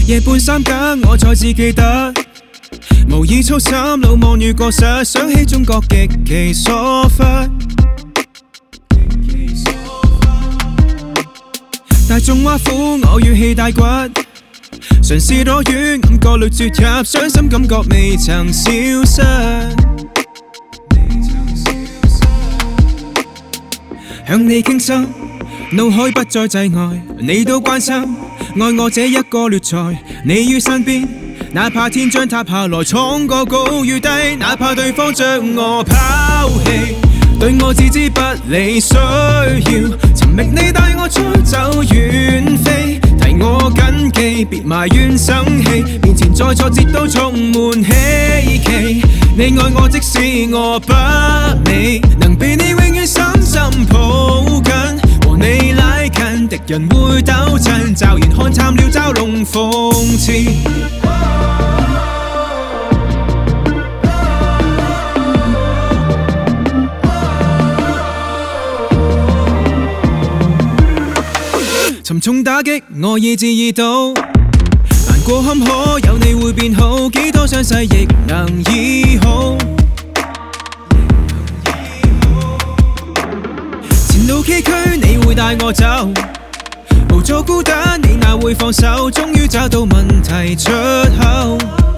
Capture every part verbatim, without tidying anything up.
夜半三更，我再次記得，無意粗心，路望與過失，想起中國極其疏忽。大眾挖苦，我語氣帶骨，嘗試多遠，感覺裏注入，傷心感覺未曾消失。向你傾心，腦海不再滯礙，你都關心，愛我這一個劣才，你於身邊，哪怕天將塌下來，闖過高與低，哪怕對方將我拋棄，對我置之不理，需要尋覓你帶我出走遠飛，提我謹記，別埋怨生氣，面前再挫折都充滿希冀。你愛我即使我不美，能被你永遠深深抱緊，和你拉近，敵人會抖震，驟然看淡了嘲弄諷刺。沉重打擊，我意志已倒，難過坎坷，有你會變好，幾多傷勢亦能醫好。前路崎嶇，你會帶我走，無助孤單，你哪會放手？終於找到問題出口，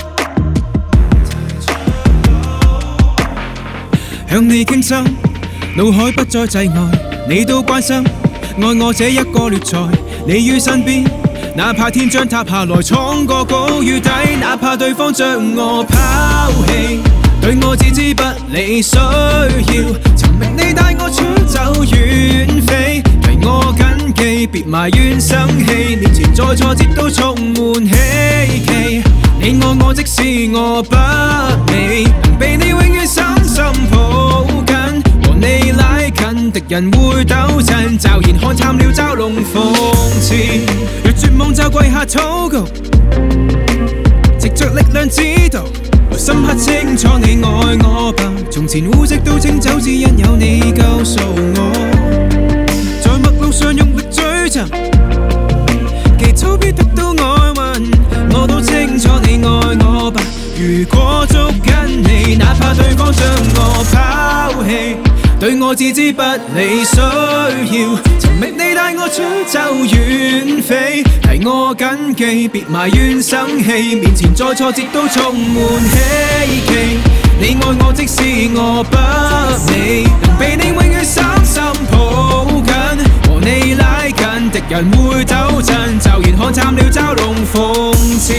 向你傾心，腦海不再滯礙，你都關心，愛我這一個劣才，你於身邊，哪怕天將塌下來，闖過高與低，哪怕對方將我拋棄，對我置之不理，需要尋覓你帶我出走遠飛，提我謹記，別埋怨生氣，面前再挫折都充滿希冀。你愛我即使我不美，能被你永遠深深抱緊，和你拉近，敵人會抖震，驟然看淡了嘲弄諷刺。若絕望就跪下禱告，藉着力量知道，深刻清楚你愛我吧。從前污跡都清走，只因有你救贖我。在陌路上用力追尋，祈禱必得到愛運，我都清楚你愛我吧。如果捉緊你，哪怕對方將我拋棄，對我置之不理，需要尋覓你帶我出走遠飛，提我謹記，別埋怨生氣，面前再挫折都充滿希冀。你愛我即使我不美，能被你永遠深深抱緊，和你拉近，敵人會抖震，驟然看淡了嘲弄諷刺。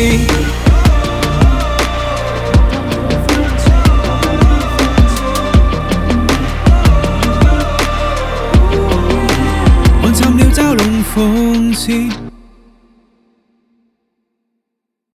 看淡了嘲弄諷刺。